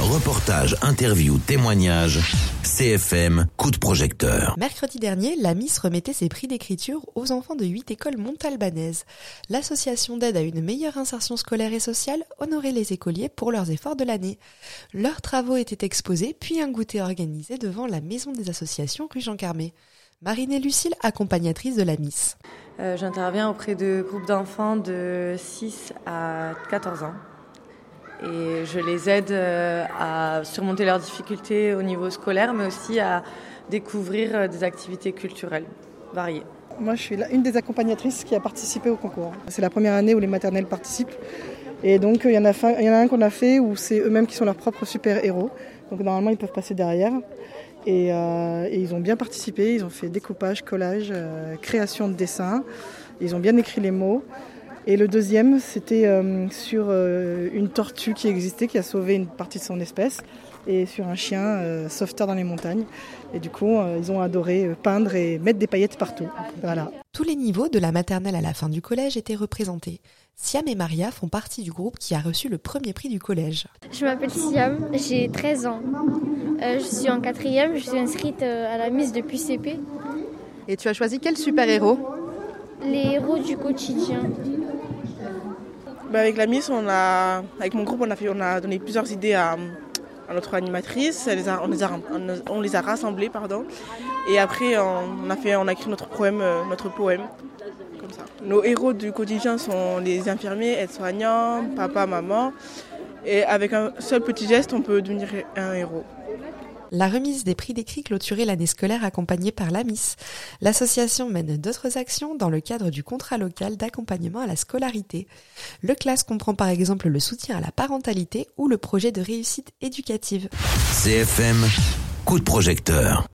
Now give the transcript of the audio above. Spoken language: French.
Reportages, interviews, témoignages, CFM, coup de projecteur. Mercredi dernier, la Miss remettait ses prix d'écriture aux enfants de 8 écoles montalbanaises. L'association d'aide à une meilleure insertion scolaire et sociale honorait les écoliers pour leurs efforts de l'année. Leurs travaux étaient exposés, puis un goûter organisé devant la maison des associations rue Jean Carmé. Marine et Lucille, accompagnatrices de la Miss. J'interviens auprès de groupes d'enfants de 6 à 14 ans. Et je les aide à surmonter leurs difficultés au niveau scolaire, mais aussi à découvrir des activités culturelles variées. Moi, je suis une des accompagnatrices qui a participé au concours. C'est la première année où les maternelles participent. Et donc, il y en a un qu'on a fait où c'est eux-mêmes qui sont leurs propres super-héros. Donc, normalement, ils peuvent passer derrière. Et ils ont bien participé. Ils ont fait découpage, collage, création de dessins. Ils ont bien écrit les mots. Et le deuxième, c'était sur une tortue qui existait, qui a sauvé une partie de son espèce, et sur un chien sauveteur dans les montagnes. Et du coup, ils ont adoré peindre et mettre des paillettes partout. Voilà. Tous les niveaux de la maternelle à la fin du collège étaient représentés. Siam et Maria font partie du groupe qui a reçu le premier prix du collège. Je m'appelle Siam, j'ai 13 ans. Je suis en 4e, je suis inscrite à la Miss depuis CP. Et tu as choisi quel super-héros ? Les héros du quotidien. Avec la Miss, avec mon groupe, on a donné plusieurs idées à notre animatrice. On les a rassemblées, Et après, on a écrit notre poème. Comme ça. Nos héros du quotidien sont les infirmiers, aides-soignants, papa, maman. Et avec un seul petit geste, on peut devenir un héros. La remise des prix d'écrit clôturait l'année scolaire accompagnée par la Miss. L'association mène d'autres actions dans le cadre du contrat local d'accompagnement à la scolarité. Le CLAS comprend par exemple le soutien à la parentalité ou le projet de réussite éducative. CFM, coup de projecteur.